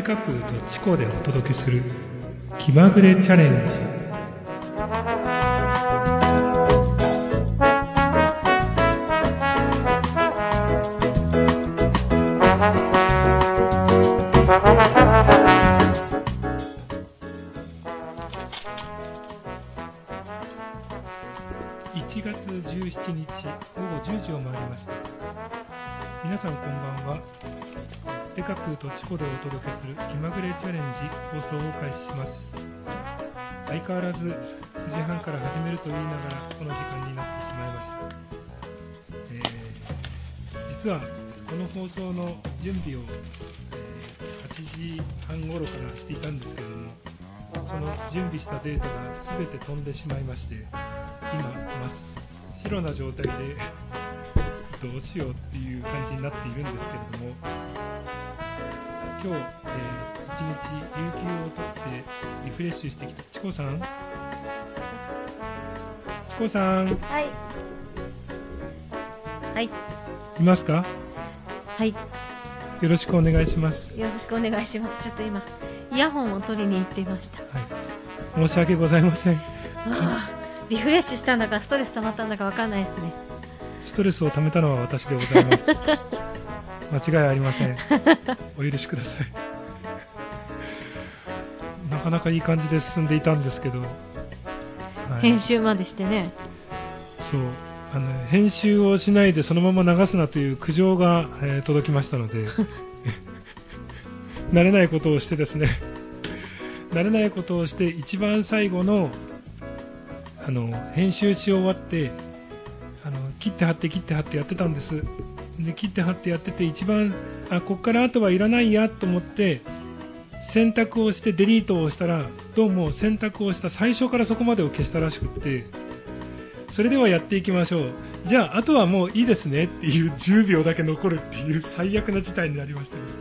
カプーとチコでお届けする気まぐれチャレンジ。1月17日午後10時を回りました。皆さんこんばんは。デカプーとチコでお届けする気まぐれチャレンジ放送を開始します。相変わらず9時半から始めると言いながらこの時間になってしまいました。実はこの放送の準備を、8時半頃からしていたんですけれども、その準備したデータが全て飛んでしまいまして、今真っ白な状態でどうしようっていう感じになっているんですけれども、今日、一日有給を取ってリフレッシュしてきたチコさん、 はいはい、 いますか？ はい、 よろしくお願いします。 よろしくお願いします。ちょっと今イヤホンを取りに行っていました。 はい、申し訳ございません。 リフレッシュしたんだかストレス溜まったんだかわかんないですね。 ストレスを溜めたのは私でございます。間違いありません。お許しください。なかなかいい感じで進んでいたんですけど、はい、 編集までしてね。 そう、編集をしないでそのまま流すなという苦情が、届きましたので慣れないことをしてですね、慣れないことをして一番最後の編集し終わって切って貼ってやってたんです。で切って貼ってやってて、一番こっから後はいらないやと思って選択をしてデリートを押したら、どうも選択をした最初からそこまでを消したらしくって、それではやっていきましょう、じゃああとはもういいですねっていう10秒だけ残るっていう最悪な事態になりましてですね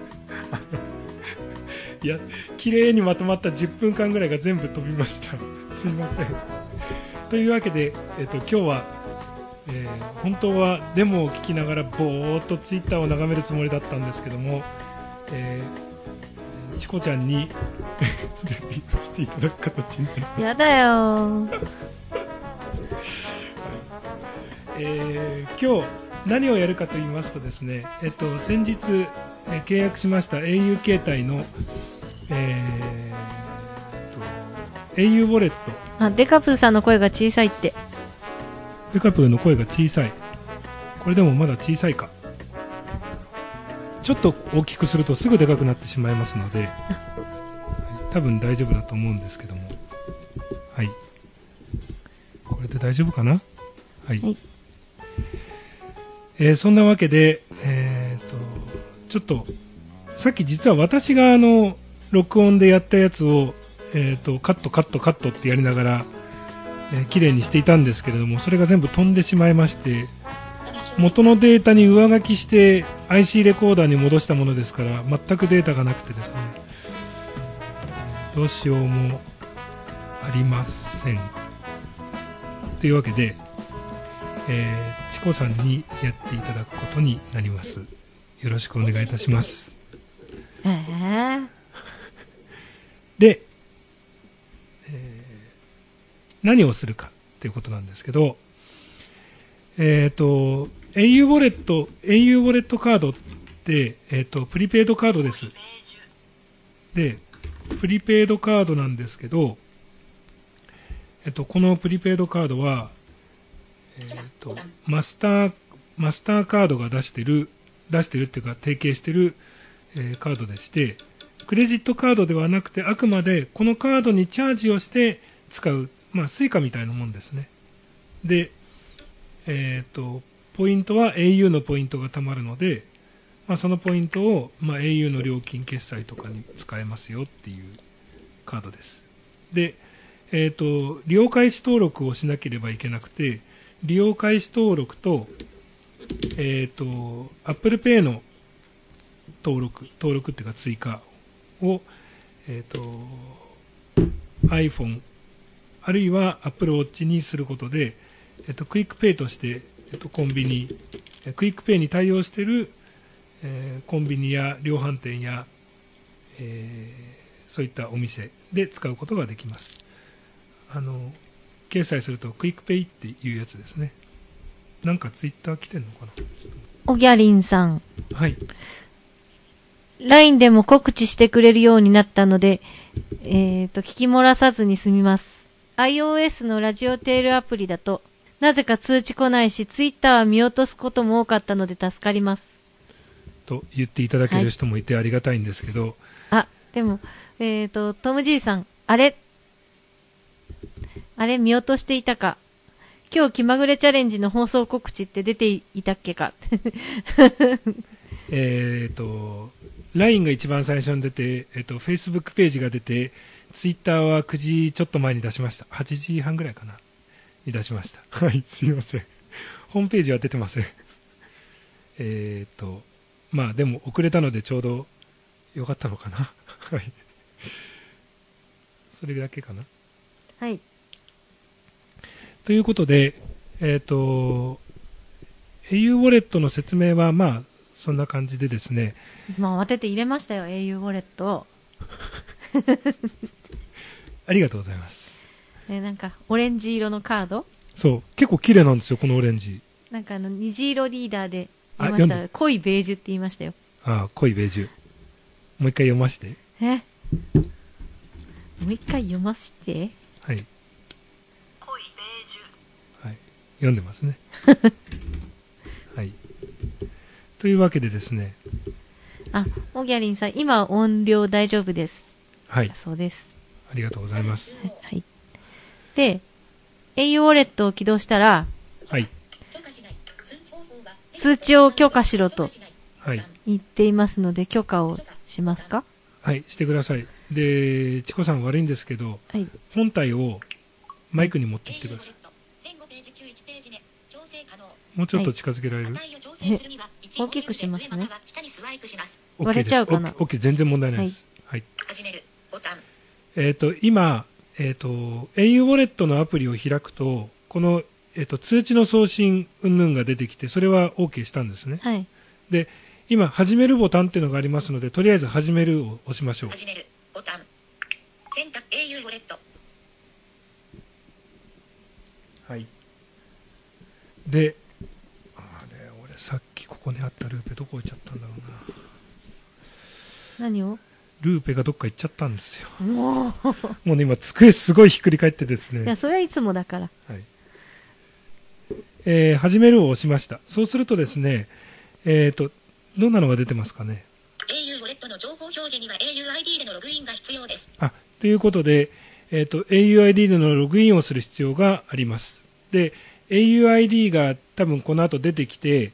いや、綺麗にまとまった10分間ぐらいが全部飛びました。すいません。というわけで、今日は本当はデモを聞きながらぼーっとツイッターを眺めるつもりだったんですけども、チコちゃんにレビューしていただく形になります。 やだよ今日何をやるかと言いますとですね、先日、契約しました au 携帯の、au ウォレット。 デカプーさんの声が小さいって。 デカプーの声が小さい。これでもまだ小さいか。ちょっと大きくするとすぐでかくなってしまいますので多分大丈夫だと思うんですけども、はい、これで大丈夫かな。はい、はい、そんなわけで、ちょっとさっき実は私が録音でやったやつを、カットってやりながら綺麗にしていたんですけれども、それが全部飛んでしまいまして、元のデータに上書きして IC レコーダーに戻したものですから全くデータがなくてですね、どうしようもありません。というわけで、チコさんにやっていただくことになります。よろしくお願いいたします。で、何をするかということなんですけど、au ウォレットカードって、プリペイドカードです。で、プリペイドカードなんですけど、このプリペイドカードは、マスターカードが出してるっていうか提携してる、カードでして、クレジットカードではなくてあくまでこのカードにチャージをして使う、スイカみたいなもんですね。で、ポイントは au のポイントが貯まるので、そのポイントを、au の料金決済とかに使えますよっていうカードです。で、利用開始登録をしなければいけなくて、利用開始登録と、Apple Pay の登録っていうか追加を、iPhone あるいは Apple Watch にすることで、クイックペイとして、コンビニ、クイックペイに対応している、コンビニや量販店や、 そういったお店で使うことができます。決済するとクイックペイっていうやつですね。なんかツイッター来てんのかな。 おぎゃりんさん。 はい。 LINE でも告知してくれるようになったので、聞き漏らさずに済みます。iOS のラジオテールアプリだと、なぜか通知来ないし、Twitter は見落とすことも多かったので助かります。と言っていただける人もいてありがたいんですけど。 はい、でも、トム・ジーさん、あれ見落としていたか。今日気まぐれチャレンジの放送告知って出ていたっけか。 LINE が一番最初に出て、Facebook ページが出て、Twitter は9時ちょっと前に出しました。8時半ぐらいかなに出しました。はい、すいません。ホームページは出てません。まあでも遅れたのでちょうど良かったのかな。はい。それだけかな。 はい。 ということで、au ウォレットの説明はまあそんな感じでですね。 まあ慌てて入れましたよ、au ウォレット。 ありがとうございます。 なんかオレンジ色のカード。 そう、結構綺麗なんですよこのオレンジ。 なんか虹色リーダーで言いました。濃いベージュって言いましたよ。あ、 濃いベージュ。もう一回読ませて。 もう一回読ませて。 はい。濃いベージュ。はい。読んでますね。はい。というわけでですね。 オギャリンさん、今音量大丈夫です。 はい。 そうです。 ありがとうございます。 はい。で、au ウォレットを起動したら、 はい。 通知を許可しろとはい言っていますので、許可をしますか？ はい、してください。で、チコさん悪いんですけど、 はい、 本体をマイクに持ってきてください。もうちょっと近づけられる？ 大きくしますね。 OK 割れちゃうかな。 OK、全然問題ないです。はい。今、au ウォレットのアプリを開くと、この通知の送信云々が出てきて、それは OK したんですね。 はい。 で、今、始めるボタンっていうのがありますので、とりあえず始めるを押しましょう。 始めるボタン。選択 au ウォレット。 はい。で、俺さっきここにあったルーペどこ行っちゃったんだろうな。何を？ ルーペがどっか行っちゃったんですよ。 もうね、今、机すごいひっくり返ってですね。 いや、それはいつもだから。 はい。始めるを押しました。そうするとですね、どんなのが出てますかね。 au ウォレットの情報表示には auID でのログインが必要です。 ということで、auID でのログインをする必要があります。で、auID が多分この後出てきて、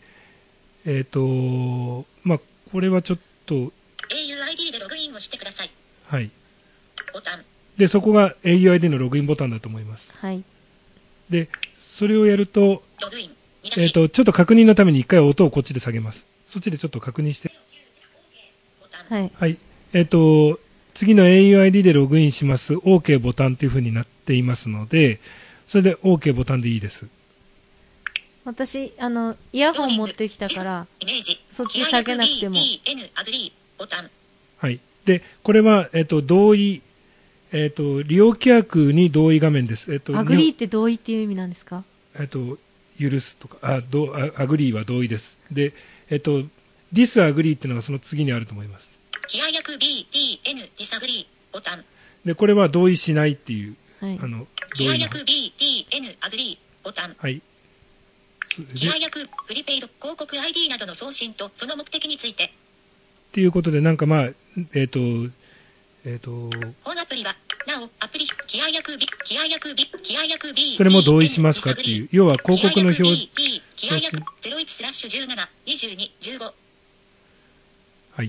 まあ、これはちょっと、 auID でログインをしてください。 はい。 ボタン。 で、そこが auID のログインボタンだと思います。 はい。 で、それをやると、 ログイン。 ちょっと確認のために一回音をこっちで下げます。そっちでちょっと確認して。 はい。 はい。次の auID でログインします OK ボタンという風になっていますので、それで OK ボタンでいいです。 私、イヤホン持ってきたから、そっち下げなくても。 はい。で、これは、同意、利用規約に同意画面です。 アグリーって同意っていう意味なんですか？ 許すとか、アグリーは同意です。で、ディスアグリーっていうのがその次にあると思います。 規約 BDN ディスアグリーボタン。 で、これは同意しないっていう、 はい、 規約 BDN アグリーボタン。 はい。 規約プリペイド広告 ID などの送信とその目的について。 っていうことで、なんかまあ、 本アプリは、なお、アプリ、規約 B、 それも同意しますかっていう、要は広告の表示。 規約 01/17、22、15。 はい。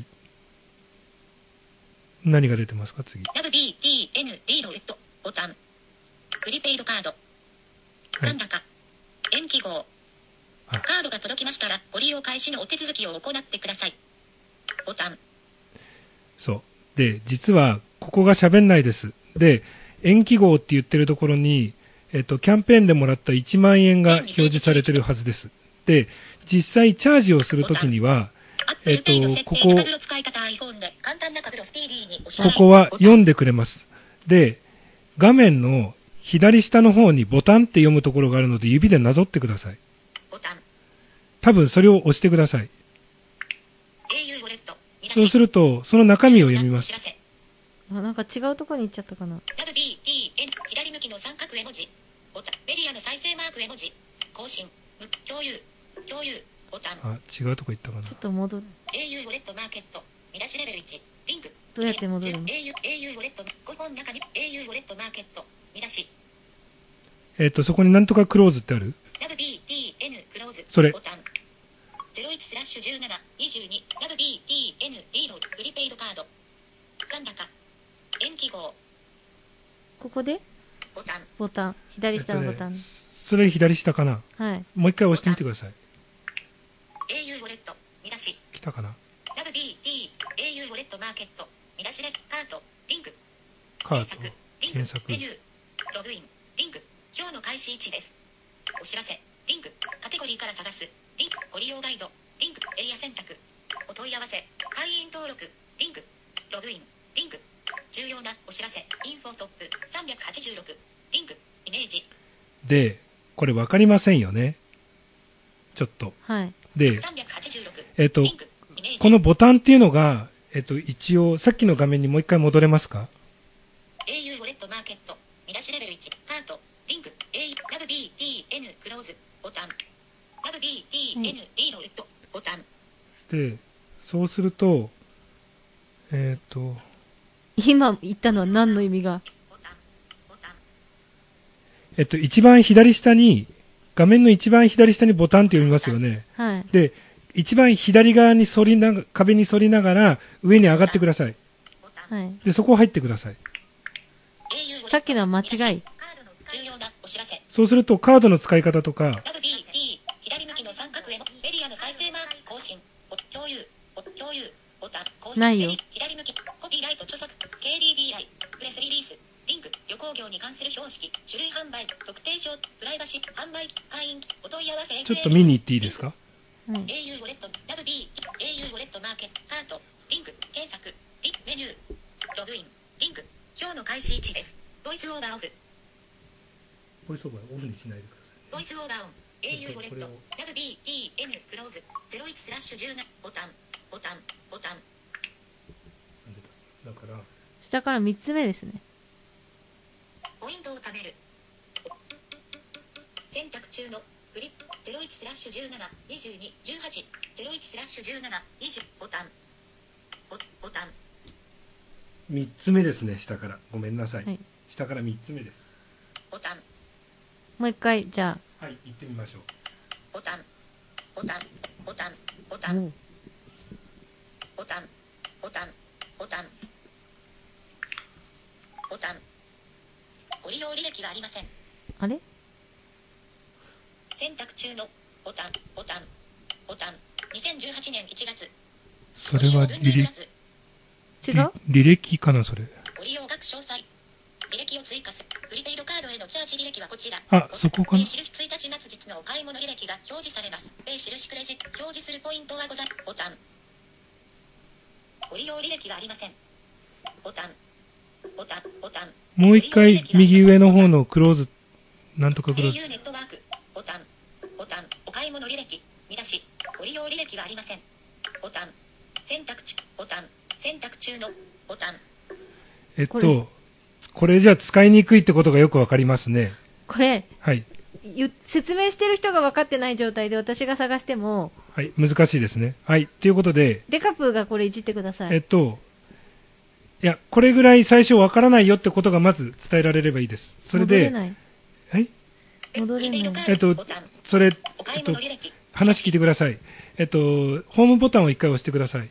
何が出てますか、次。 WBDN リードウッドボタン。プリペイドカード。残高。延期号。カードが届きましたら、ご利用開始のお手続きを行ってください。ボタン。そう。 で、実は、ここが喋んないです。で、延期号って言ってるところに、キャンペーンでもらった1万円が表示されてるはずです。で、実際チャージをするときには、 ここは読んでくれます。で、画面の左下の方にボタンって読むところがあるので指でなぞってください。多分それを押してください。そうするとその中身を読みます。 なんか違うところに行っちゃったかな。 左向きの三角絵文字。メディアの再生マーク絵文字。更新。共有ボタン。 違うとこ行ったかな。 ちょっと戻る。 au ウォレットマーケット。見出しレベル1。リンク。 どうやって戻るの？ au ウォレット5本の中に au ウォレットマーケット。見出し。 そこになんとかクローズってある？ WBTN クローズ。 それ。 ボタン。01/1722 WBTN リードプリペイドカード。残高。延期号。 ここで？ボタン。左下のボタン。 それ左下かな。 はい。 もう一回押してみてください。 au ウォレット見出し。 来たかな。 WBT au ウォレットマーケット見出しでカートリンク。 検索。 メニュー。ログイン。リンク。今日の開始位置です。お知らせ。リンク。カテゴリーから探す。リンク。ご利用ガイド。リンク。エリア選択。お問い合わせ。会員登録。リンク。ログイン。リンク。重要なお知らせ。インフォトップ。386。リンク。イメージ。 で、これ分かりませんよね。ちょっと。 はい。 で、 386。 このボタンっていうのが、一応、さっきの画面にもう一回戻れますか？ au ウォレットマーケット。見出しレベル1。カート。リンク。WBTN クローズ。ボタン。WBTN リードウッド。ボタン。 で、そうすると、 今言ったのは何の意味が？ 一番左下に、画面の一番左下にボタンって読みますよね。 はい。 で、一番左側に壁に反りながら上に上がってください。 はい。 で、そこを入ってください。 さっきのは間違い。 そうするとカードの使い方とか、 ないよ。 左向き、コピーライト著作、KDDI、プレスリリース、リンク、旅行業に関する標識、種類販売、特定商、プライバシー、販売、会員、お問い合わせ、 ちょっと見に行っていいですか？ はい、 au ウォレット、au ウォレットマーケット、カート、リンク、検索、メニュー、ログイン、リンク、今日の開始位置です。ボイスオーバーオフ。 ボイスオーバーオフにしないでください。 ボイスオーバーオン、au ウォレット、WBTN クローズ、01/17、ボタン。 だから下から3つ目ですね。 ポイントを貯める。選択中のフリップ 01/17、22、18、01/17、20、ボタン。 3つ目ですね、下から。ごめんなさい。 はい、 下から3つ目です。 ボタン。 もう一回、じゃあ。はい、行ってみましょう。 ボタン。ご利用履歴がありません。 あれ？ 選択中のボタン。2018年1月。 それは履歴かな、それ。 ご利用額詳細。履歴を追加する。プリペイドカードへのチャージ履歴はこちら。 そこかな。 印1日末日のお買い物履歴が表示されます。印クレジット。表示するポイントはございます。ボタン。ご利用履歴がありません。ボタン。 もう一回右上の方のクローズ、なんとかクローズ。 au ネットワーク。ボタン。お買い物履歴。見出し。ご利用履歴がありません。ボタン。選択中のボタン。 これじゃ使いにくいってことがよくわかりますね。 これ、 はい、 説明してる人が分かってない状態で私が探しても、 はい、難しいですね。はい、ということで、 デカプーがこれいじってください。 いや、これぐらい最初わからないよってことがまず伝えられればいいです。それで、 戻れない。 はい、 戻れない。 それ、話聞いてください。ホームボタンを1回押してください。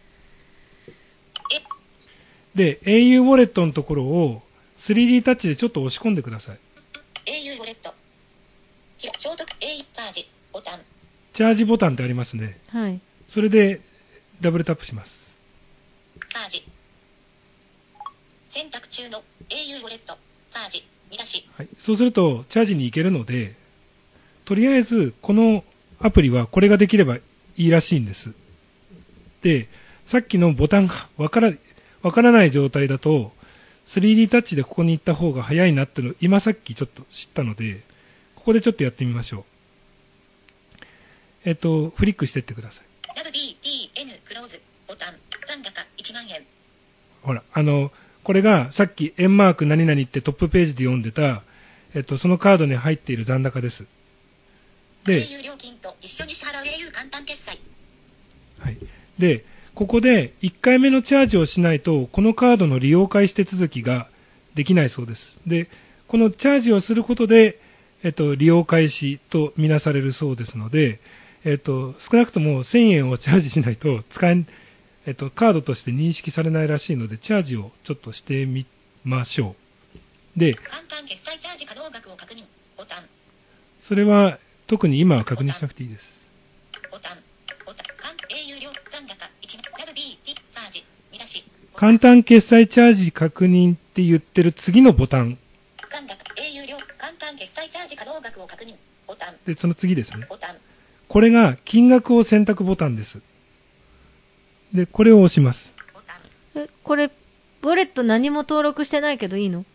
で、au ウォレットのところを 3D タッチでちょっと押し込んでください。 au ウォレット。消毒 au チャージボタン。 チャージボタンってありますね。 はい。 それでダブルタップします。 チャージ。選択中の au ウォレット。チャージ。見出し。 はい。そうするとチャージに行けるので、とりあえずこのアプリはこれができればいいらしいんです。 で、さっきのボタンがわからない状態だと、3D タッチでここに行った方が早いなっていうのを今さっきちょっと知ったので、ここでちょっとやってみましょう。フリックしてってください。 WBTN クローズボタン残高1万円。 ほら、これがさっき円マーク何々ってトップページで読んでた、そのカードに入っている残高です。で、 au 料金と一緒に支払う au 簡単決済。 はい。で、ここで1回目のチャージをしないと、このカードの利用開始手続きができないそうです。で、このチャージをすることで、利用開始とみなされるそうですので、少なくとも1000円をチャージしないとカードとして認識されないらしいので、チャージをちょっとしてみましょう。で、 簡単決済チャージ可能額を確認ボタン。 それは特に今は確認しなくていいです。 ボタン au 料残高1万 WBT チャージ見出し。 簡単決済チャージ確認って言ってる次のボタン。 残高 au 料簡単決済チャージ可能額を確認ボタン。 で、その次ですね。 ボタン。 これが金額を選択ボタンです。で、これを押します。 これ、ウォレット何も登録してないけどいいの？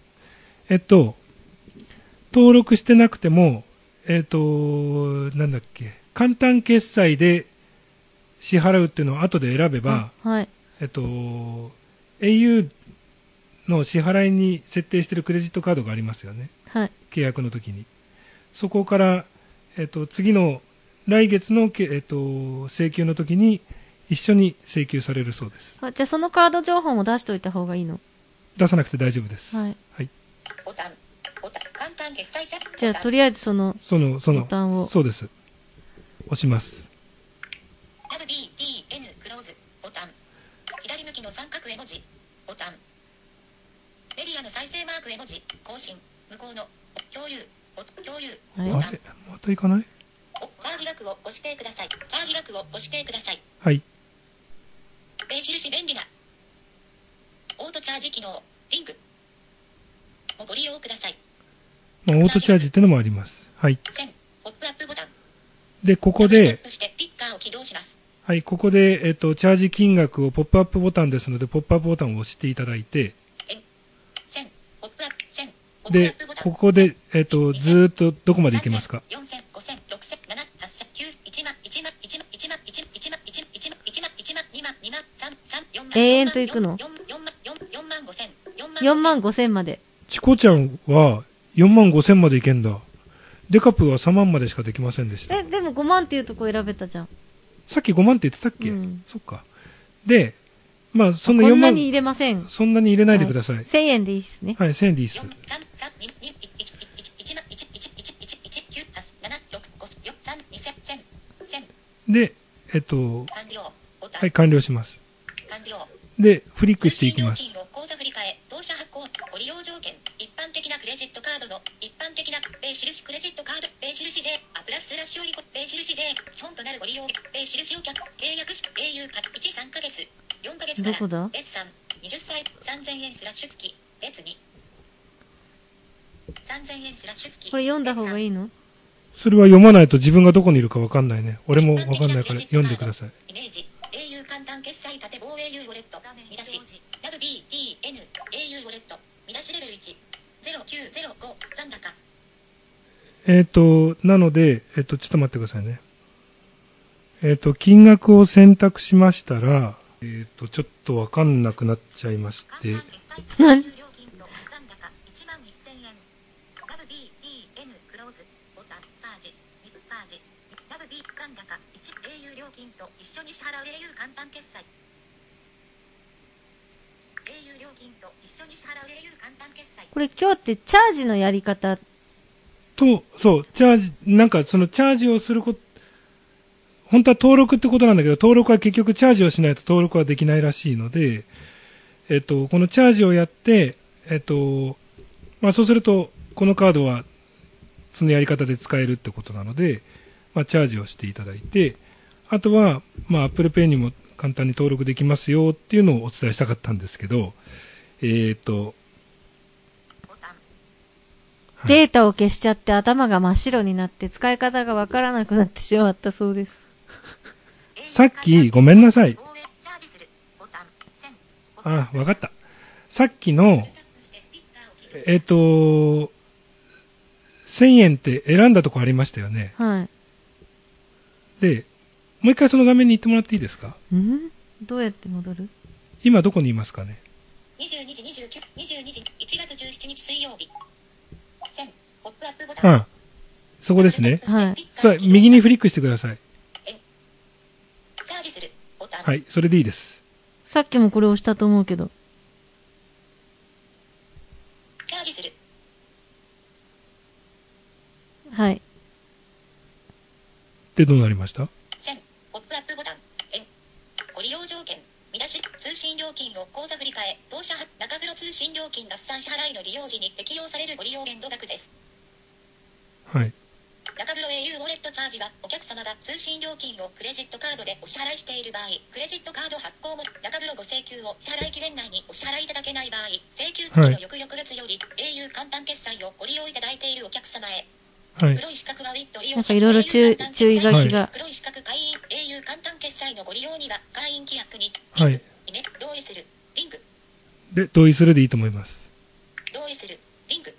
登録してなくても、なんだっけ、簡単決済で支払うっていうのを後で選べば、 はい。 au の支払いに設定しているクレジットカードがありますよね。 はい。 契約の時に。そこから、次の来月の、請求の時に一緒に請求されるそうです。 じゃあそのカード情報も出しといた方がいいの？ 出さなくて大丈夫です。 はい。 はい。 ボタン簡単決済チャージ。 じゃあとりあえずそのボタンを。 そうです。押します。 WBTN クローズボタン。左向きの三角絵文字ボタン。メディアの再生マーク絵文字更新向こうの共有はい。 あれ、またいかない？ チャージ額をご指定ください。チャージ額をご指定ください。 はい。 目印便利なオートチャージ機能リンクをご利用ください。 オートチャージっていうのもあります。はい。 ポップアップボタン。 で、ここで、 ピッカーを起動します。 はい、ここで、チャージ金額をポップアップボタンですので、ポップアップボタンを押していただいて、で、ここで、ずーっとどこまでいけますか？ 永遠といくの？4万5千まで。 チコちゃんは4万5千までいけんだ。デカプは3万までしかできませんでした。 でも5万っていうとこ選べたじゃん。 さっき5万って言ってたっけ？ うん、 そっか。で、まあ、そんな4万。 こんなに入れません。 そんなに入れないでください。はい、 1000円でいいですね。 はい、1000円でいいです。で、はい、完了します。で、フリックしていきます。 口座振替、当社発行、ご利用条件、一般的なクレジットカードの、一般的な、米印クレジットカード、米印 J、プラスラッシュオリコ、米印 J、基本となるご利用、米印を契約し、au か、1、3ヶ月、4ヶ月から、 どこだ？ 列3、20歳、3000円スラッシュ付き、列2、3000円スラッシュ付き。 これ読んだ方がいいの？ それは読まないと自分がどこにいるか分かんないね。俺も分かんないから読んでください。 イメージ au 簡単決済縦棒 au ウォレット見出し WBTN au ウォレット見出しレベル1 0905残高なので、ちょっと待ってくださいね。金額を選択しましたら、ちょっと分かんなくなっちゃいまして。 何 au 料金と一緒に支払う au 簡単決済 au 料金と一緒に支払う au 簡単決済。 これ今日ってチャージのやり方と、そう、チャージ、なんかそのチャージをすること、本当は登録ってことなんだけど、登録は結局チャージをしないと登録はできないらしいので、このチャージをやって、まあそうすると、このカードはそのやり方で使えるってことなので、まあチャージをしていただいて、あとは、まあ Apple Pay にも簡単に登録できますよっていうのをお伝えしたかったんですけど、 データを消しちゃって頭が真っ白になって使い方がわからなくなってしまったそうです。 さっきごめんなさい。 あ、わかった。さっきの、1000円って選んだとこありましたよね。 はい。 で、もう一回その画面に行ってもらっていいですか？ どうやって戻る？ 今どこにいますかね ？22時29、22時、1月17日水曜日。1000、ポップアップボタン。 うん。そこですね。 はい。 さあ、右にフリックしてください。 チャージするボタン。 はい、それでいいです。 さっきもこれ押したと思うけど。 チャージする。 はい。 で、どうなりました？ 1000、ポップアップボタン。ご利用条件。見出し、通信料金を口座振替、当社中黒通信料金合算支払いの利用時に適用されるご利用限度額です。 はい。 中黒 au ウォレットチャージは、お客様が通信料金をクレジットカードでお支払いしている場合、クレジットカード発行も中黒ご請求を支払い期限内にお支払いいただけない場合、請求付きの翌々月より au 簡単決済をご利用いただいているお客様へ。 はい。 黒い四角はウィット利用なんかいろいろ注意書きが。 黒い四角会員 au 簡単決済のご利用には会員規約にはい。 同意するリンクで、同意するでいいと思います。 同意するリンク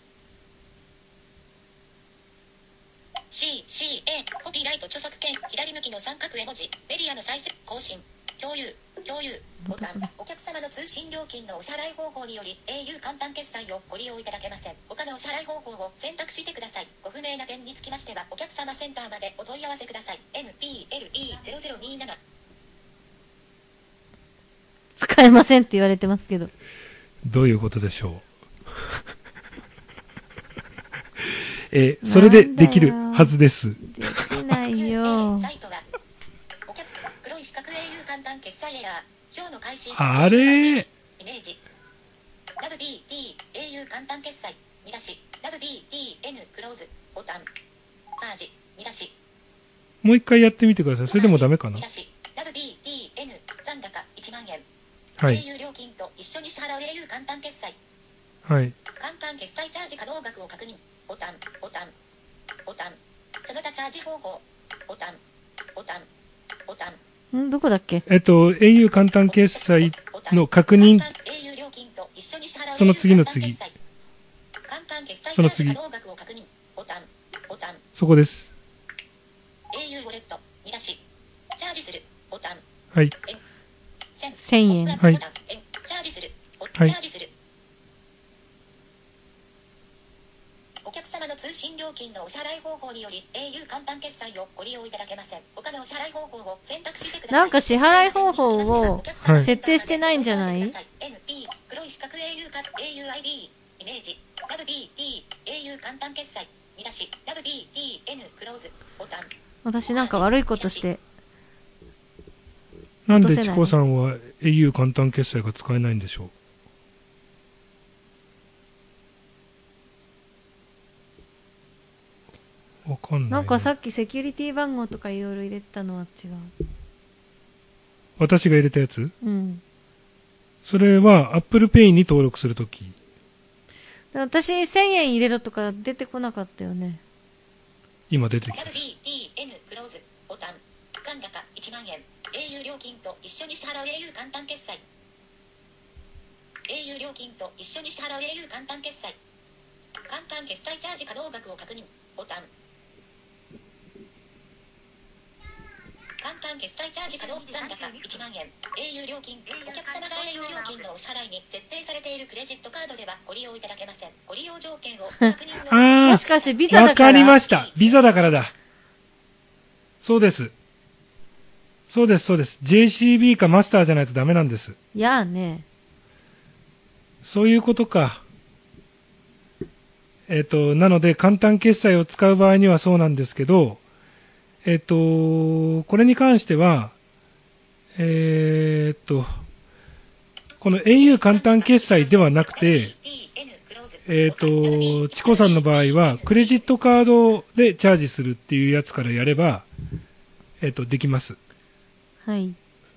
CCA コピーライト著作権左向きの三角絵文字メディアの再生更新共有ボタンお客様の通信料金のお支払い方法により au 簡単決済をご利用いただけません。他のお支払い方法を選択してください。ご不明な点につきましてはお客様センターまでお問い合わせください。 MPLE0027 使えませんって言われてますけど。 どういうことでしょう。それでできるはずです。 できないよ。 サイトはお客様黒い四角 au 簡単決済エラー今日の開始あれイメージラブ BT au 簡単決済見出しラブ BTN クローズボタンチャージ見出しもう一回やってみてください。それでもダメかな？ 見出しラブ BTN 残高1万円はい。 au 料金と一緒に支払う au 簡単決済はい。 簡単決済チャージ可能額を確認ボタンその他チャージ方法ボタンどこだっけ au 簡単決済の確認、 au 料金と一緒に支払うその次の次、 簡単決済その次、 可能額を確認ボタンそこです。 au ウォレット見出しチャージするボタンはい。 1000円。 はい。 チャージするはい。 お客様の通信料金のお支払い方法により au 簡単決済をご利用いただけません。他のお支払い方法を選択してください。 なんか支払い方法を設定してないんじゃない？ NP 黒い四角 au か auID イメージラブ BT au 簡単決済見出しラブ BTN クローズボタン私なんか悪いことして。 なんでチコさんは au 簡単決済が使えないんでしょう？わかんない。 なんかさっきセキュリティ番号とかいろいろ入れてたのは違う。 私が入れたやつ？ うん。 それは Apple Pay に登録するとき。 私1000円入れろとか出てこなかったよね。 今出てきた。 LBTN クローズボタン残高1万円 au 料金と一緒に支払う au 簡単決済 au 料金と一緒に支払う au 簡単決済簡単決済チャージ可能額を確認ボタン簡単決済チャージ可能残高1万円 au 料金お客様が au 料金のお支払いに設定されているクレジットカードではご利用いただけません。ご利用条件を確認のもしかしてビザだから？ わかりました。ビザだからだ。そうです。そうです、そうです。JCB かマスターじゃないとダメなんです。 やあね。 そういうことか。なので、簡単決済を使う場合にはそうなんですけど、これに関しては、この au 簡単決済ではなくて、チコさんの場合は、クレジットカードでチャージするっていうやつからやれば、できます。 はい。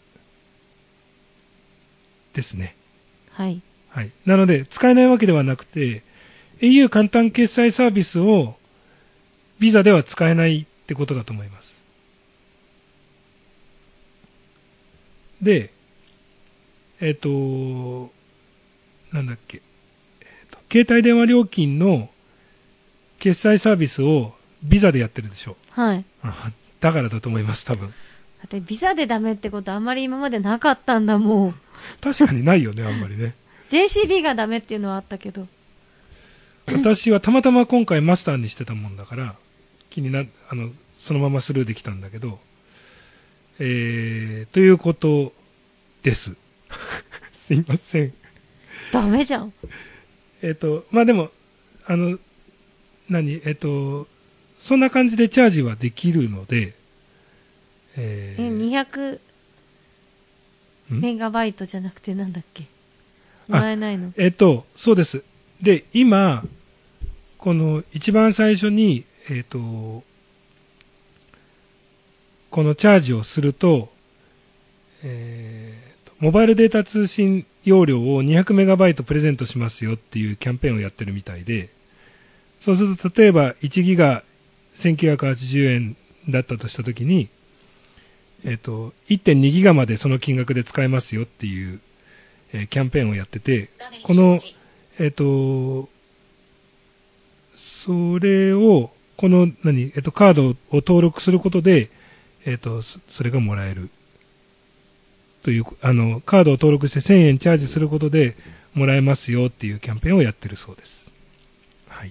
ですね。 はい。 はい。なので、使えないわけではなくて、au 簡単決済サービスをビザでは使えないってことだと思います。で、 なんだっけ、携帯電話料金の決済サービスをビザでやってるでしょ。 はい。 だからだと思います、多分。 だってビザでダメってことあんまり今までなかったんだもん。 確かにないよね、あんまりね。 JCB がダメっていうのはあったけど。 私はたまたま今回マスターにしてたもんだから、そのままスルーできたんだけど、ということです。すいません。 ダメじゃん。 まあでも、そんな感じでチャージはできるので、 200メガバイトじゃなくてなんだっけ、もらえないの？ そうです。で、今、この一番最初に、このチャージをすると、モバイルデータ通信容量を200メガバイトプレゼントしますよっていうキャンペーンをやってるみたいで、そうすると例えば1ギガ1980円だったとしたときに、1.2 ギガまでその金額で使えますよっていう、キャンペーンをやってて、この、それを、この、カードを登録することで、それがもらえる。という、カードを登録して1000円チャージすることでもらえますよっていうキャンペーンをやってるそうです。はい。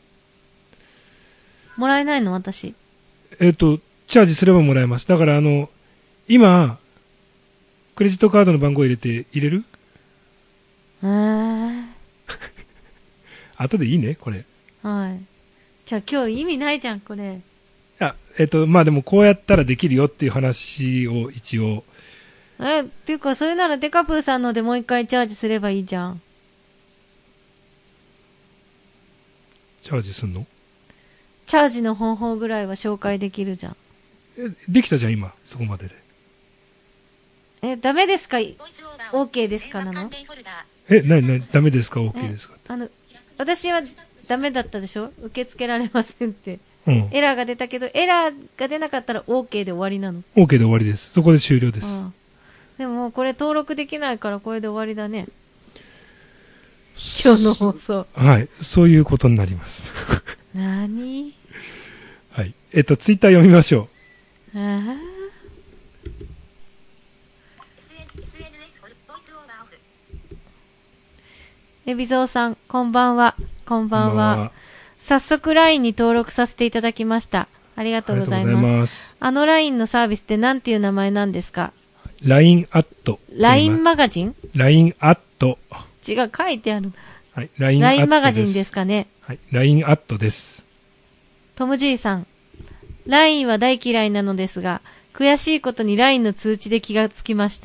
もらえないの私？ チャージすればもらえます。だから今、クレジットカードの番号入れる？後でいいね、これ。 はい。じゃあ今日意味ないじゃん、これ。 まあでもこうやったらできるよっていう話を一応。 っていうか、それならデカプーさんのでもう一回チャージすればいいじゃん。 チャージすんの？ チャージの方法ぐらいは紹介できるじゃん。 できたじゃん、今、そこまでで。 ダメですか？ OK ですかなの？ ダメですか OK ですか？ 私はダメだったでしょ？受け付けられませんって。 うん。 エラーが出たけど、エラーが出なかったら OK で終わりなの？ OK で終わりです。そこで終了です。 でも、これ登録できないからこれで終わりだね。今日の放送。 はい。そういうことになります。 なーに？ はい。ツイッター読みましょう。 海老蔵さん、こんばんは。こんばんは。早速 LINE に登録させていただきました。ありがとうございます。LINE のサービスって何ていう名前なんですか？ LINE アット。 LINE マガジン？ LINE アット。 違う、書いてある。 はい、LINE マガジンですかね。 はい、LINE アットです。 トム・ジーさん、LINE は大嫌いなのですが、悔しいことに LINE の通知で気がつきました。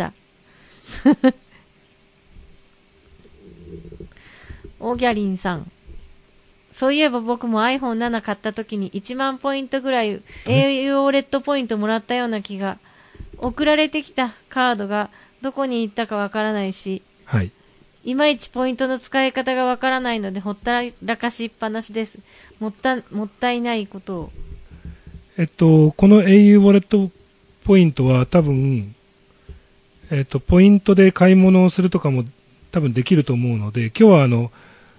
オギャリンさん、そういえば僕も iPhone7 買った時に1万ポイントぐらい au ウォレットポイントもらったような気が、送られてきたカードがどこに行ったかわからないし、 はい。 いまいちポイントの使い方がわからないのでほったらかしっぱなしです。もったいないことを。 この au ウォレットポイントは多分、ポイントで買い物をするとかも多分できると思うので、今日は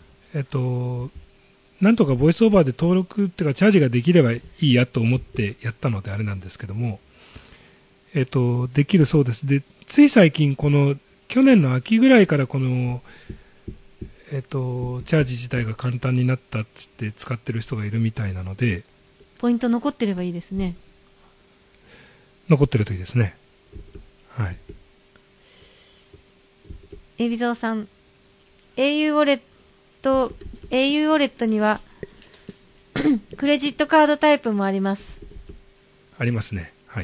なんとかボイスオーバーで登録っていうかチャージができればいいやと思ってやったのであれなんですけども、できるそうです。で、つい最近この去年の秋ぐらいからこのチャージ自体が簡単になったっつって使ってる人がいるみたいなので、 ポイント残ってればいいですね。 残ってるといいですね。はい。 海老蔵さん、au ウォレットにはクレジットカードタイプもあります。 ありますね。はい。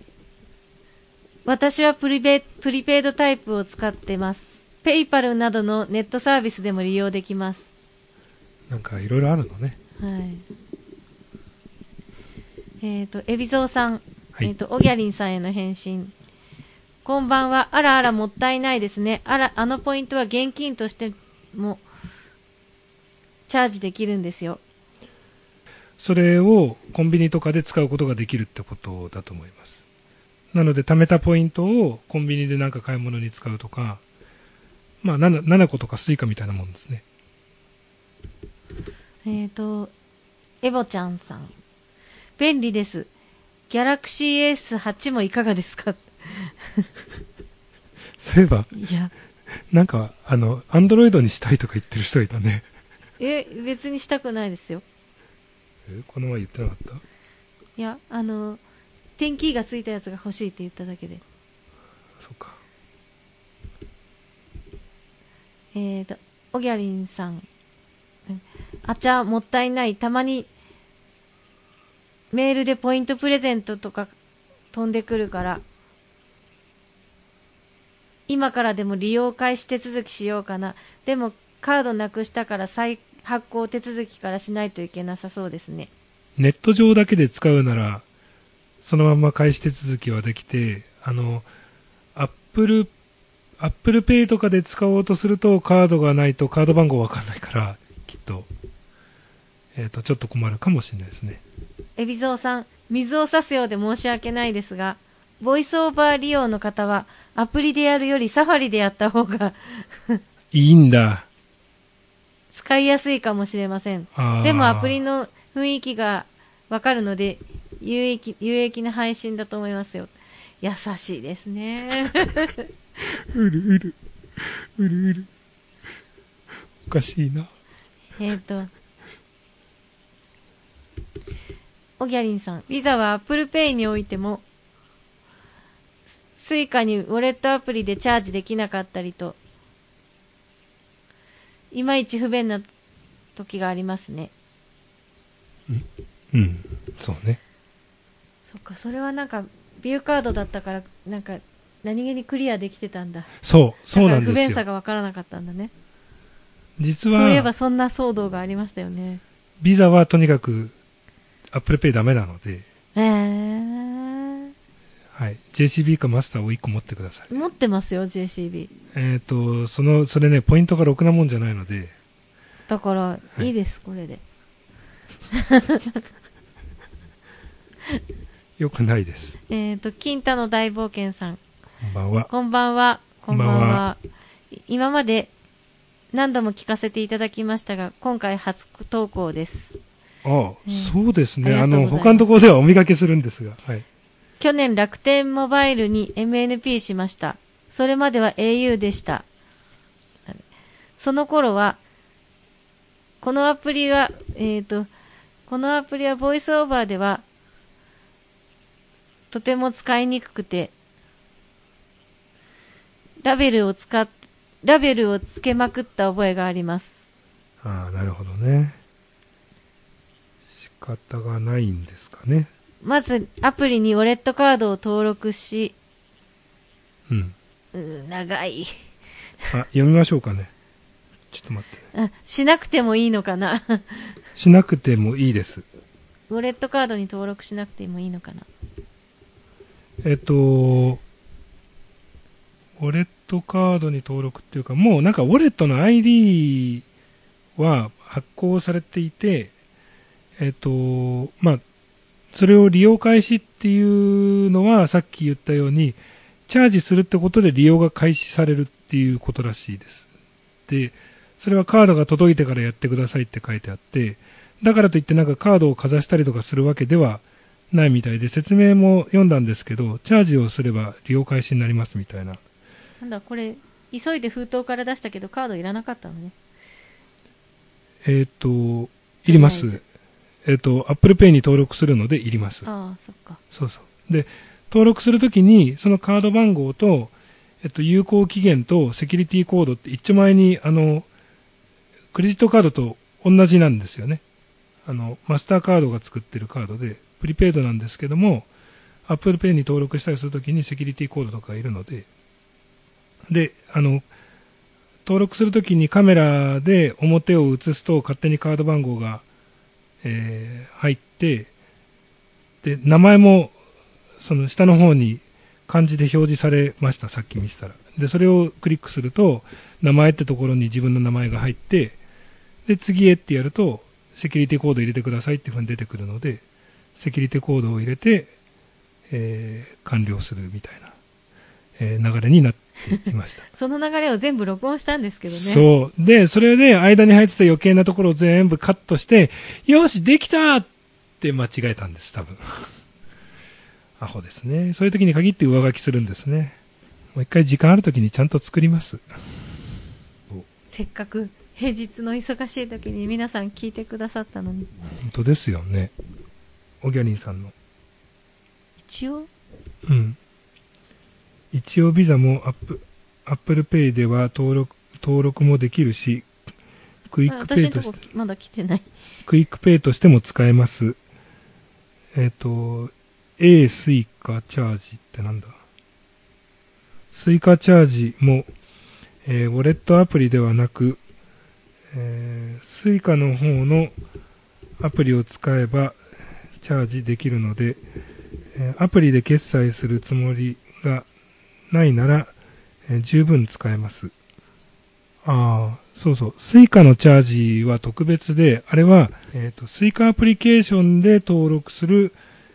私はプリペイドタイプを使ってます。ペイパルなどのネットサービスでも利用できます。 なんかいろいろあるのね。 はい。海老蔵さん、 はい、 オギャリンさんへの返信。こんばんは。あらあらもったいないですね。あのポイントは現金としてもチャージできるんですよ。 それをコンビニとかで使うことができるってことだと思います。なので貯めたポイントをコンビニでなんか買い物に使うとか、 まあ、7個とかスイカみたいなもんですね。 エボちゃんさん。便利です。ギャラクシー S8 もいかがですか？ そういえば、 いや、 なんか、アンドロイドにしたいとか言ってる人がいたね。 別にしたくないですよ。 この前言ってなかった？ いや、点キーがついたやつが欲しいって言っただけで。 そっか。 おぎゃりんさん。あちゃ、もったいない。たまに、メールでポイントプレゼントとか飛んでくるから、今からでも利用開始手続きしようかな。でも、カードなくしたから再発行手続きからしないといけなさそうですね。 ネット上だけで使うなら、そのまま開始手続きはできて、Apple Pay とかで使おうとすると、カードがないとカード番号わかんないから、きっと、ちょっと困るかもしれないですね。 海老蔵さん、水を差すようで申し訳ないですが、ボイスオーバー利用の方は、アプリでやるよりサファリでやった方がいいんだ。 使いやすいかもしれません。でもアプリの雰囲気がわかるので、有益な配信だと思いますよ。優しいですね。 うる。おかしいな。 おぎゃりんさん、ビザは Apple Pay においても、スイカにウォレットアプリでチャージできなかったりと、いまいち不便な時がありますね。 うん、そうね。 そっか、それはなんか、ビューカードだったから、なんか、何気にクリアできてたんだ。 そうなんですよ。 不便さがわからなかったんだね。 実は、 そういえばそんな騒動がありましたよね。 ビザはとにかく Apple Pay ダメなので、はい、JCB かマスターを1個持ってください。 持ってますよ、JCB。 それね、ポイントがろくなもんじゃないので。 だから、いいです、これで。 よくないです。 金太の大冒険さん。 こんばんは。 こんばんは。こんばんは。今まで何度も聞かせていただきましたが、今回初投稿です。 そうですね。他のところではお見かけするんですが。はい。 去年楽天モバイルに MNP しました。それまでは au でした。その頃は、このアプリはボイスオーバーでは、とても使いにくくて、ラベルをつけまくった覚えがあります。 なるほどね。仕方がないんですかね。 まず、アプリにウォレットカードを登録し、長い。 読みましょうかね。ちょっと待ってね。 しなくてもいいのかな。 しなくてもいいです。 ウォレットカードに登録しなくてもいいのかな。 ウォレットカードに登録っていうか、もうなんかウォレットの ID は発行されていて、それを利用開始っていうのはさっき言ったように、チャージするってことで利用が開始されるっていうことらしいです。で、それはカードが届いてからやってくださいって書いてあって、だからといってなんかカードをかざしたりとかするわけではないみたいで、説明も読んだんですけど、チャージをすれば利用開始になりますみたいな。 なんだこれ、急いで封筒から出したけどカードいらなかったのね。 いります。Apple Pay に登録するのでいります。 そっか。 そうそう。で、登録するときに、そのカード番号と、有効期限とセキュリティコードって一丁前に、クレジットカードと同じなんですよね。マスターカードが作ってるカードで、プリペイドなんですけども、Apple Pay に登録したりするときにセキュリティコードとかいるので、で、登録するときにカメラで表を映すと勝手にカード番号が、入って、で、名前も、その下の方に漢字で表示されました、さっき見せたら。で、それをクリックすると、名前ってところに自分の名前が入って、で、次へってやると、セキュリティコード入れてくださいっていう風に出てくるので、セキュリティコードを入れて、完了するみたいな流れになっていました。 その流れを全部録音したんですけどね。 そう。で、それで間に入ってた余計なところを全部カットして、よし、できたって間違えたんです、多分。アホですね。そういう時に限って上書きするんですね。もう一回時間ある時にちゃんと作ります。 せっかく平日の忙しい時に皆さん聞いてくださったのに。 本当ですよね。おぎゃりんさんの。 一応一応ビザもアップルペイでは登録もできるし、クイックペイとして、 私のとこまだ来てない。 クイックペイとしても使えます。スイカチャージってなんだ？スイカチャージも、ウォレットアプリではなく、スイカの方のアプリを使えばチャージできるので、アプリで決済するつもりがないなら、十分使えます。そうそう。スイカのチャージは特別で、あれは、スイカアプリケーションで登録する、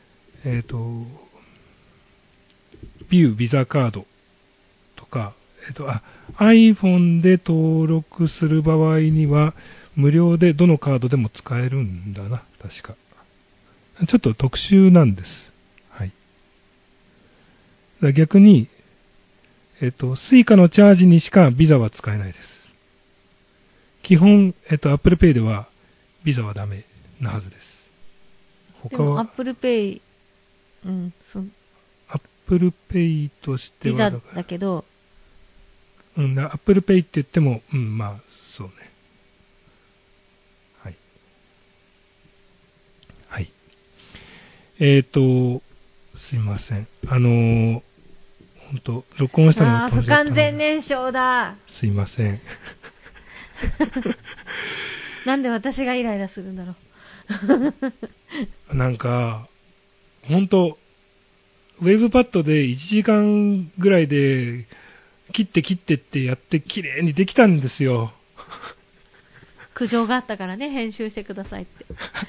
ビザカードとか、iPhone で登録する場合には、無料でどのカードでも使えるんだな、確か。ちょっと特殊なんです。はい。逆に、スイカのチャージにしかビザは使えないです。基本、Apple Pay ではビザはダメなはずです。 他はでも Apple Pay、 Apple Pay としてはビザだけど、 Apple Pay って言っても、まあ、そうね。はい。はい。すいません。本当録音したのが飛んじゃったので。 不完全燃焼だ。 すいません。 なんで私がイライラするんだろう。なんか、本当ウェブパッドで1時間ぐらいで切ってってやって綺麗にできたんですよ。 苦情があったからね、編集してくださいって。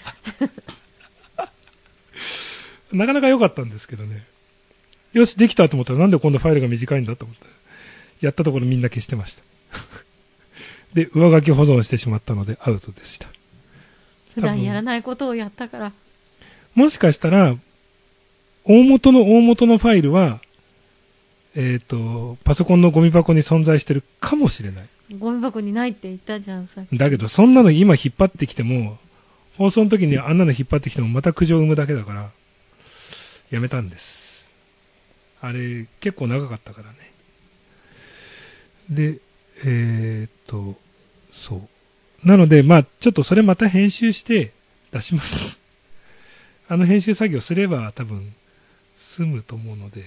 なかなか良かったんですけどね。よし、できたと思ったらなんで今度ファイルが短いんだと思ったら、やったところみんな消してました。で、上書き保存してしまったのでアウトでした。 普段やらないことをやったから。 もしかしたら、大元のファイルは、パソコンのゴミ箱に存在してるかもしれない。 ゴミ箱にないって言ったじゃん、さっき。 だけど、そんなの今引っ張ってきても、放送の時にあんなの引っ張ってきてもまた苦情を生むだけだから、やめたんです。あれ、結構長かったからね。で、そう。なので、まあ、ちょっとそれまた編集して出します。編集作業すれば多分済むと思うので。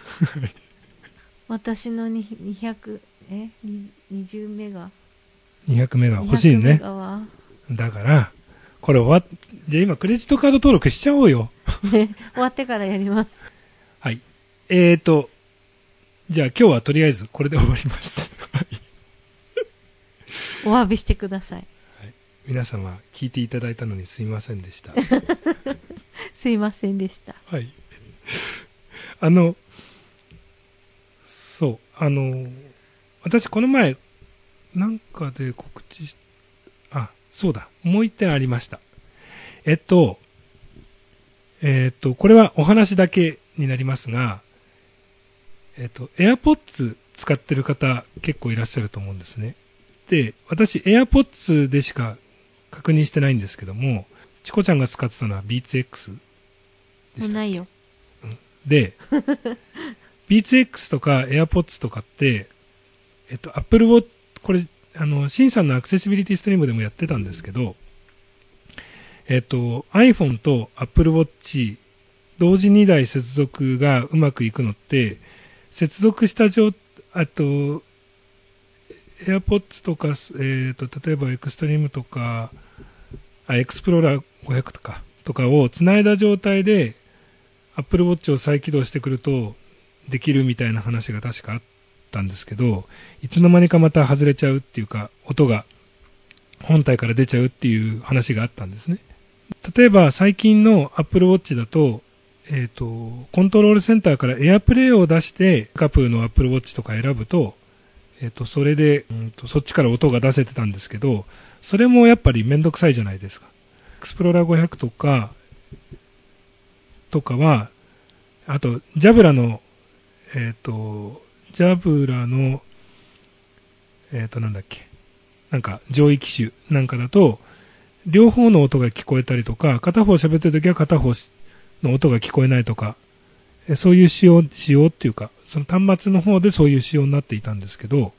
私の20メガ。 200メガ欲しいね。だから、これじゃあ今クレジットカード登録しちゃおうよ。 終わってからやります。 はい。じゃあ今日はとりあえずこれで終わります。 お詫びしてください。 はい、皆様聞いていただいたのにすいませんでした。 すいませんでした。 はい。そう、私この前、なんかで告知そうだ、もう一点ありました。これはお話だけになりますが、AirPods 使ってる方結構いらっしゃると思うんですね。で、私 AirPods でしか確認してないんですけども、チコちゃんが使ってたのは BeatsX でした。 もうないよ。 で、BeatsX とか AirPods とかって、Apple Watch、これ、シンさんのアクセシビリティストリームでもやってたんですけど、iPhone と Apple Watch 同時2台接続がうまくいくのって、接続したAirPods とか、例えばエクストリームとか、エクスプローラー500とかをつないだ状態で Apple Watch を再起動してくるとできるみたいな話が確かあったんですけど、いつの間にかまた外れちゃうっていうか、音が本体から出ちゃうっていう話があったんですね。例えば最近の Apple Watch だと、 コントロールセンターからエアプレイを出して、カプーの Apple Watch とか選ぶと、それで、そっちから音が出せてたんですけど、それもやっぱりめんどくさいじゃないですか。エクスプローラー500とかは、あと、ジャブラの、なんだっけ、なんか上位機種なんかだと、両方の音が聞こえたりとか、片方喋ってるときは片方の音が聞こえないとか、そういう仕様っていうか、その端末の方でそういう仕様になっていたんですけど、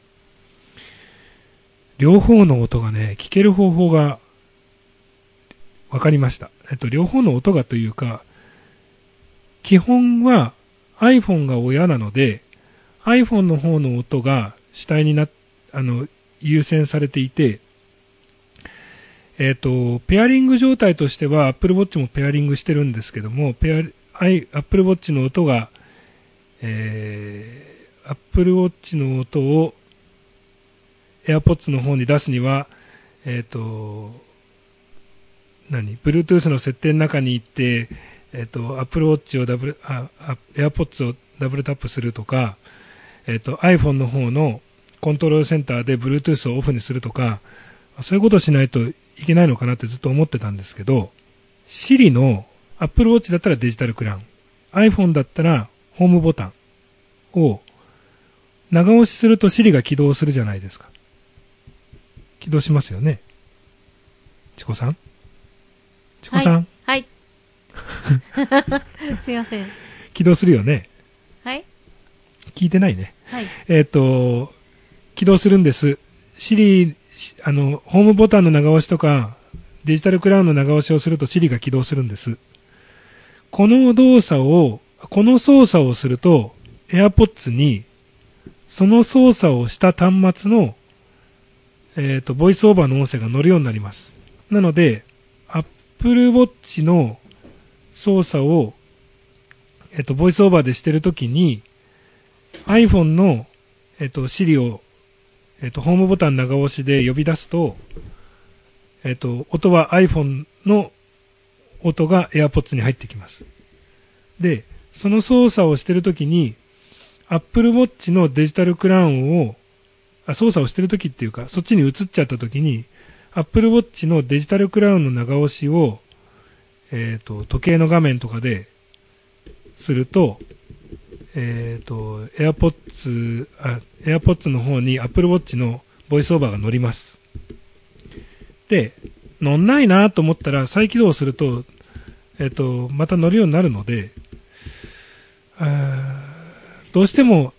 両方の音がね、聞ける方法が分かりました。両方の音がというか、基本は iPhone が親なので、iPhone の方の音が主体に優先されていて、ペアリング状態としては Apple Watch もペアリングしてるんですけども、Apple Watch の音が、Apple Watch の音を AirPods の方に出すには、Bluetooth の設定の中に行って、Apple Watch をAirPods をダブルタップするとか、iPhone の方のコントロールセンターで Bluetooth をオフにするとか、そういうことをしないといけないのかなってずっと思ってたんですけど、Siri の Apple Watch だったらデジタルクラウン、iPhone だったらホームボタンを長押しすると Siri が起動するじゃないですか。起動しますよね。チコさん？チコさん？ はい。すいません。 起動するよね。 はい。 聞いてないね。 はい。 起動するんです。Siri、ホームボタンの長押しとか、デジタルクラウンの長押しをすると Siri が起動するんです。この操作をすると、AirPods に、その操作をした端末の、ボイスオーバーの音声が乗るようになります。なので、Apple Watch の操作を、ボイスオーバーでしてるときに、iPhone の、Siri を、ホームボタン長押しで呼び出すと、音は iPhone の音が AirPods に入ってきます。で、その操作をしてるときに、Apple Watch のデジタルクラウンを、操作をしてるときっていうか、そっちに移っちゃったときに、Apple Watch のデジタルクラウンの長押しを、時計の画面とかですると、AirPods の方に Apple Watch のボイスオーバーが乗ります。で、乗んないなと思ったら再起動すると、また乗るようになるので、どうしても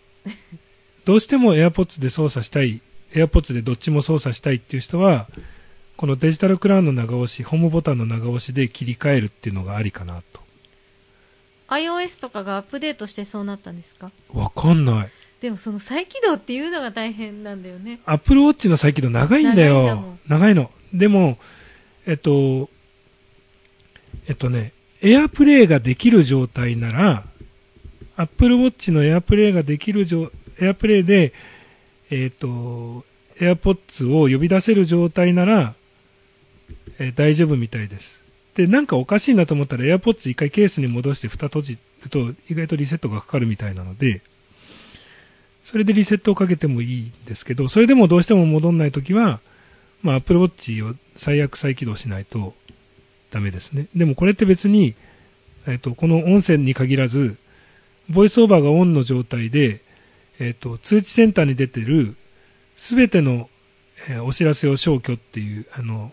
AirPods で操作したい、AirPods でどっちも操作したいっていう人は、このデジタルクラウンの長押し、ホームボタンの長押しで切り替えるっていうのがありかなと。 iOS とかがアップデートしてそうなったんですか？ わかんない。 でもその再起動っていうのが大変なんだよね。 Apple Watch の再起動長いんだよ。長いの。でも、AirPlay ができる状態なら、Apple Watch の AirPlay ができるAirPlay で、AirPods を呼び出せる状態なら、大丈夫みたいです。で、なんかおかしいなと思ったら AirPods 一回ケースに戻して蓋閉じると意外とリセットがかかるみたいなので、それでリセットをかけてもいいんですけど、それでもどうしても戻んないときは、Apple Watch を最悪再起動しないとダメですね。でもこれって別に、この音声に限らず、ボイスオーバーがオンの状態で、通知センターに出てるすべての、お知らせを消去っていう、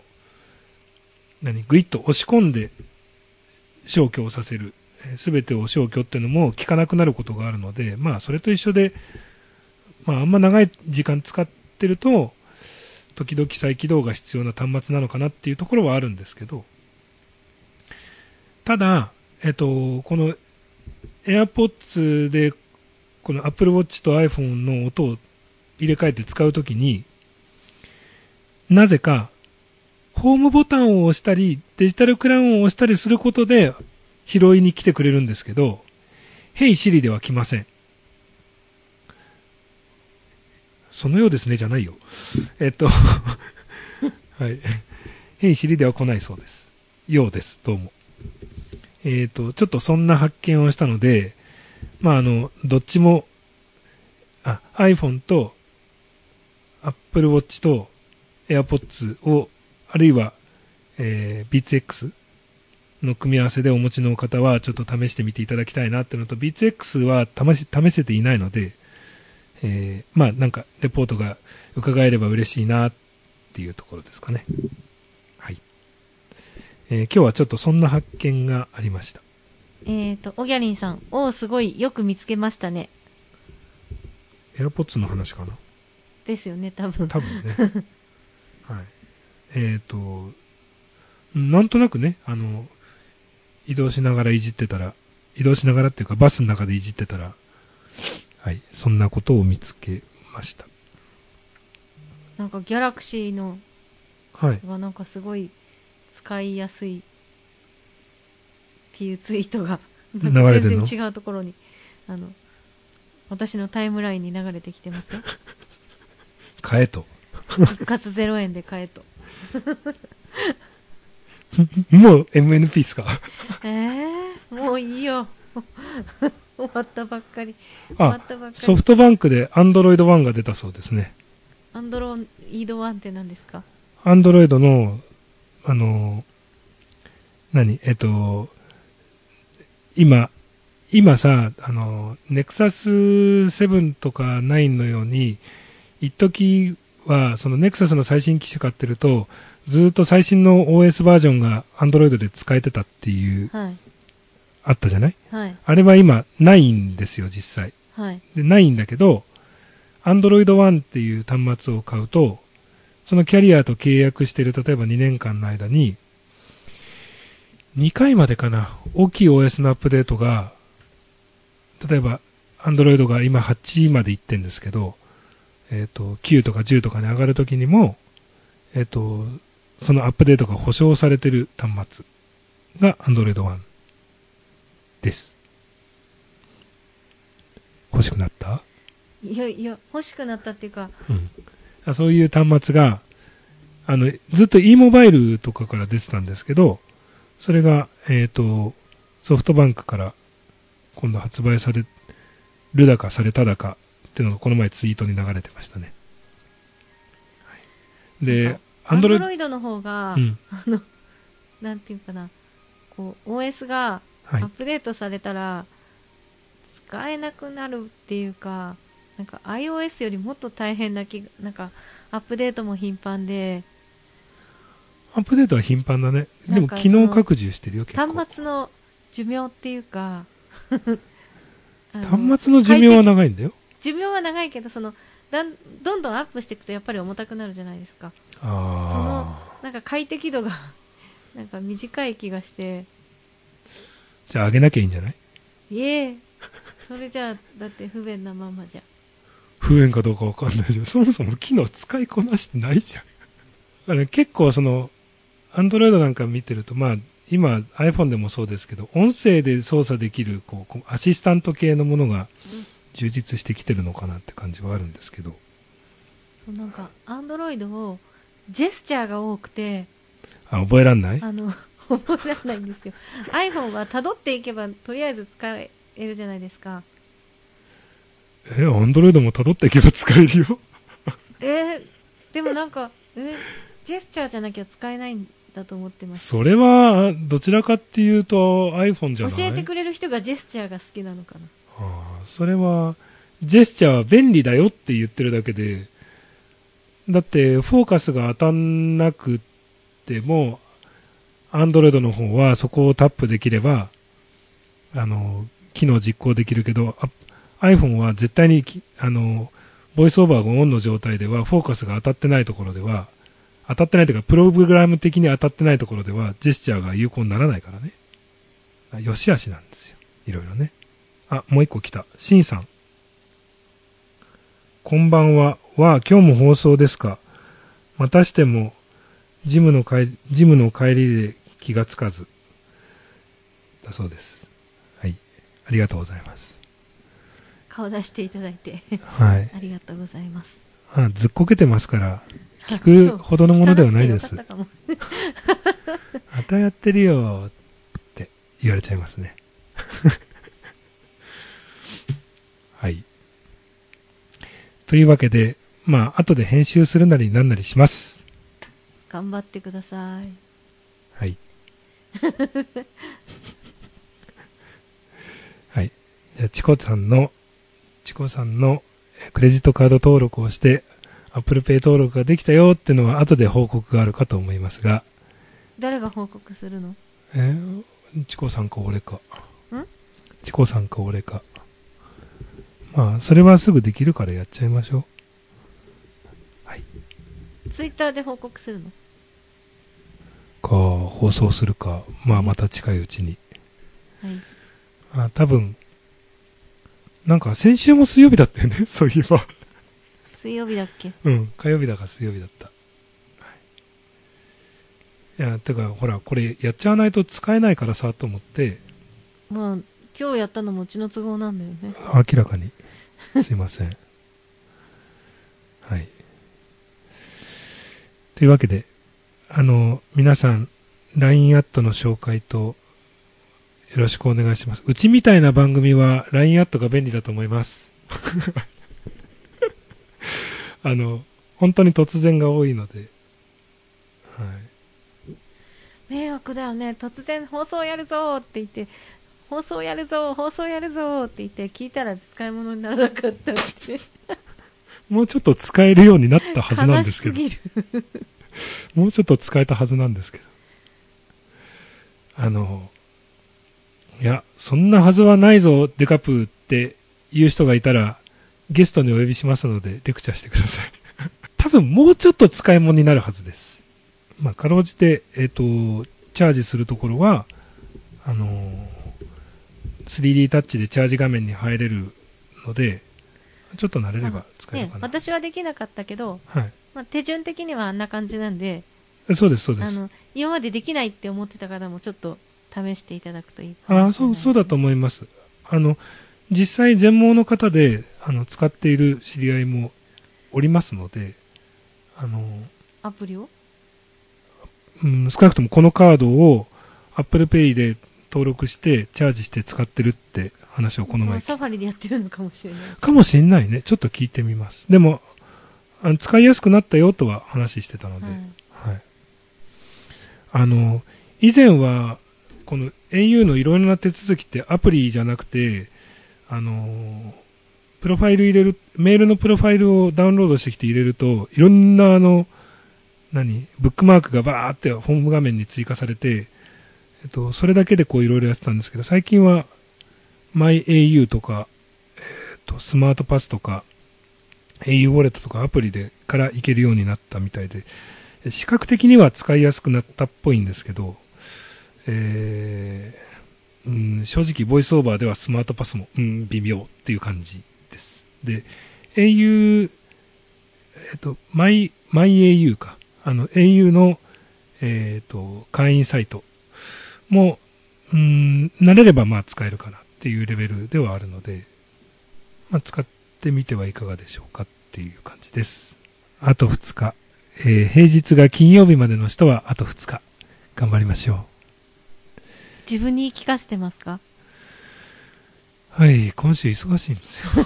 グイッと押し込んで消去をさせる、すべてを消去っていうのも効かなくなることがあるので、それと一緒で、あんま長い時間使ってると、時々再起動が必要な端末なのかなっていうところはあるんですけど、ただ、この AirPods で、この Apple Watch と iPhone の音を入れ替えて使うときに、なぜか、ホームボタンを押したり、デジタルクラウンを押したりすることで、拾いに来てくれるんですけど、Hey Siri では来ません。そのようですね、じゃないよ。はい。Hey Siri では来ないそうです。ようです、どうも。 ちょっとそんな発見をしたので、どっちも、iPhone と Apple Watch と AirPods を、あるいは、Beats X の組み合わせでお持ちの方はちょっと試してみていただきたいなっていうのと、Beats X は試せていないので、なんかレポートが伺えれば嬉しいなっていうところですかね。はい。今日はちょっとそんな発見がありました。 おぎゃりんさん、すごいよく見つけましたね。 AirPods の話かな。 ですよね、多分ね。 はい。なんとなくね、移動しながらいじってたら、移動しながらっていうかバスの中でいじってたら、はい、そんなことを見つけました。 なんかギャラクシーの、 はい。 なんかすごい使いやすいっていうツイートが全然違うところに私のタイムラインに流れてきてますよ。 買えと。 一括0円で買えと。 もう MNP っすか？ もういいよ。終わったばっかり。 ソフトバンクで Android One が出たそうですね。 Android One って何ですか ？Android の、今さ、Nexus 7とか9のように、一時は、その Nexus の最新機種買ってると、ずっと最新の OS バージョンが Android で使えてたっていう、 はい、 あったじゃない？ はい。 あれは今、ないんですよ、実際。 はい。 で、ないんだけど、Android One っていう端末を買うと、そのキャリアと契約している、例えば2年間の間に、2回までかな、大きい OS のアップデートが、例えば、Android が今8までいってんですけど、9とか10とかに上がるときにも、そのアップデートが保証されている端末が Android One です。欲しくなった？ いや、欲しくなったっていうか、 そういう端末が、ずっと e モバイルとかから出てたんですけど、それが、ソフトバンクから今度発売されるだかされただかっていうのがこの前ツイートに流れてましたね。で、 Android の方が、なんていうかな、こう、OS がアップデートされたら、使えなくなるっていうか、なんか iOS よりもっと大変ななんか、アップデートも頻繁で、 アップデートは頻繁だね。でも機能拡充してるよ、結構。 端末の寿命っていうか端末の寿命は長いんだよ。 寿命は長いけど、どんどんアップしていくとやっぱり重たくなるじゃないですか。なんか快適度がなんか短い気がして。 じゃあ上げなきゃいいんじゃない？ それじゃあだって不便なままじゃ。 不便かどうかわかんないじゃん。そもそも機能使いこなしてないじゃん。結構Android なんか見てると、今 iPhone でもそうですけど、音声で操作できるアシスタント系のものが充実してきてるのかなって感じはあるんですけど。 なんか Android をジェスチャーが多くて、 覚えらんない？ 覚えらんないんですよ。iPhone は辿っていけばとりあえず使えるじゃないですか。 Android も辿っていけば使えるよ。 でもなんか、ジェスチャーじゃなきゃ使えないんだと思ってます。 それはどちらかっていうと iPhone じゃない？ 教えてくれる人がジェスチャーが好きなのかな。 それはジェスチャーは便利だよって言ってるだけで、だってフォーカスが当たんなくても Android の方はそこをタップできれば機能実行できるけど、iPhone は絶対にボイスオーバーがオンの状態ではフォーカスが当たってないところでは、当たってないというかプログラム的に当たってないところではジェスチャーが有効にならないからね。よしあしなんですよ、いろいろね。もう一個来た。シンさん、こんばんは。今日も放送ですか？またしてもジムの帰りで気がつかずだそうです。はい、ありがとうございます。 顔出していただいて、 はい、 ありがとうございます。 ずっこけてますから聞くほどのものではないです。またやってるよって。 言われちゃいますね。はい。というわけで、まあ、後で編集するなりなんなりします。 頑張ってください。 はい。はい。じゃあ、チコさんのクレジットカード登録をして、Apple Pay 登録ができたよっていうのは後で報告があるかと思いますが。 誰が報告するの？ チコさんか俺か。 ん？ チコさんか俺か。まあ、それはすぐできるからやっちゃいましょう。はい。 ツイッターで報告するの？ 放送するか。まあ、また近いうちに。 はい。 多分、なんか先週も水曜日だったよね、そういえば。 水曜日だっけ？ うん、火曜日だか水曜日だった。いや、てか、ほら、これやっちゃわないと使えないからさ、と思って。 まあ、今日やったのもうちの都合なんだよね。 明らかに。すいません。はい。というわけで、皆さん、LINE アットの紹介と、よろしくお願いします。うちみたいな番組は LINE アットが便利だと思います。本当に突然が多いので。はい。 迷惑だよね。突然放送やるぞって言って、放送やるぞって言って聞いたら使い物にならなかったって。 もうちょっと使えるようになったはずなんですけど。 悲しすぎる。 もうちょっと使えたはずなんですけど。いや、そんなはずはないぞ、デカプーって言う人がいたら、ゲストにお呼びしますので、レクチャーしてください。多分もうちょっと使い物になるはずです。まあ、かろうじて、チャージするところは、3D タッチでチャージ画面に入れるので、ちょっと慣れれば使えるかな。 ね、私はできなかったけど、 はい。 まあ、手順的にはあんな感じなんで、 そうです、そうです。 今までできないって思ってた方もちょっと試していただくといいかもしれない。 そうだと思います。実際全盲の方で、使っている知り合いもおりますので、 アプリを？ 少なくともこのカードを Apple Pay で登録してチャージして使ってるって話をこの前。 サファリでやってるのかもしれない。 かもしれないね。ちょっと聞いてみます。でも、使いやすくなったよとは話してたので、はい。以前は、この au のいろいろな手続きってアプリじゃなくて、プロファイル入れる、メールのプロファイルをダウンロードしてきて入れると、いろんなブックマークがバーってホーム画面に追加されて、それだけでこういろいろやってたんですけど、最近は MyAU とか、スマートパスとか、au ウォレットとかアプリでからいけるようになったみたいで、視覚的には使いやすくなったっぽいんですけど、正直ボイスオーバーではスマートパスも、微妙っていう感じです。で、au、MyAU か。au の、会員サイトも、慣れればまあ使えるかなっていうレベルではあるので、まあ、使ってみてはいかがでしょうかっていう感じです。あと2日。平日が金曜日までの人はあと2日。頑張りましょう。 自分に言い聞かせてますか？ はい、今週忙しいんですよ。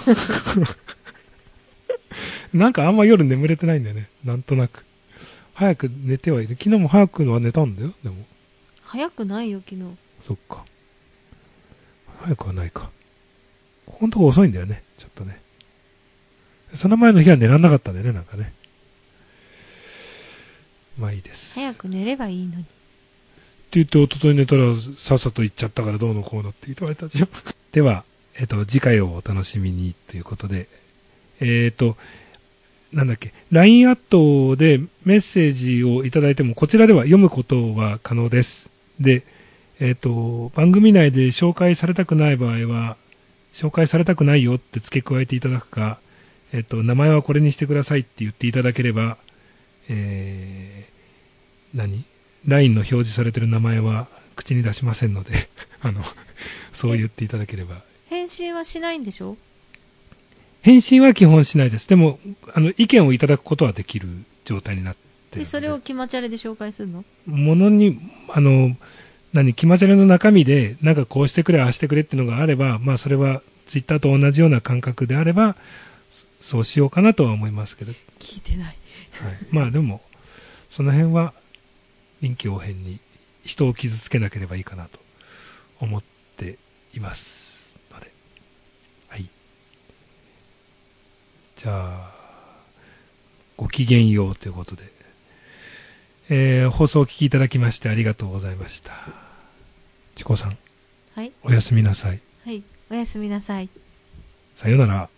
なんかあんま夜眠れてないんだよね。なんとなく。早く寝てはいる。昨日も早くのは寝たんだよ、でも。 早くないよ、昨日。 そっか。早くはないか。ここのとこ遅いんだよね、ちょっとね。その前の日は寝らんなかったんだよね、なんかね。まあいいです。 早く寝ればいいのに。 って言って、一昨日寝たらさっさと行っちゃったからどうのこうのって言われたでしょ。では、次回をお楽しみにということで、なんだっけ、LINE アットでメッセージをいただいても、こちらでは読むことは可能です。で、番組内で紹介されたくない場合は、紹介されたくないよって付け加えていただくか、名前はこれにしてくださいって言っていただければ、LINE の表示されている名前は口に出しませんので、そう言っていただければ。 返信はしないんでしょ？ 返信は基本しないです。でも、意見をいただくことはできる状態になっているので。 で、それを気持ち悪いで紹介するの？ ものに、 決まりの中身で、なんかこうしてくれ、ああしてくれっていうのがあれば、まあそれはツイッターと同じような感覚であれば、そうしようかなとは思いますけど。 聞いてない。 はい、まあでも、その辺は臨機応変に人を傷つけなければいいかなと思っていますので。はい。じゃあ、ごきげんようということで、放送をお聞きいただきましてありがとうございました。ちこさん、 はい。 おやすみなさい。 はい。おやすみなさい。 さようなら。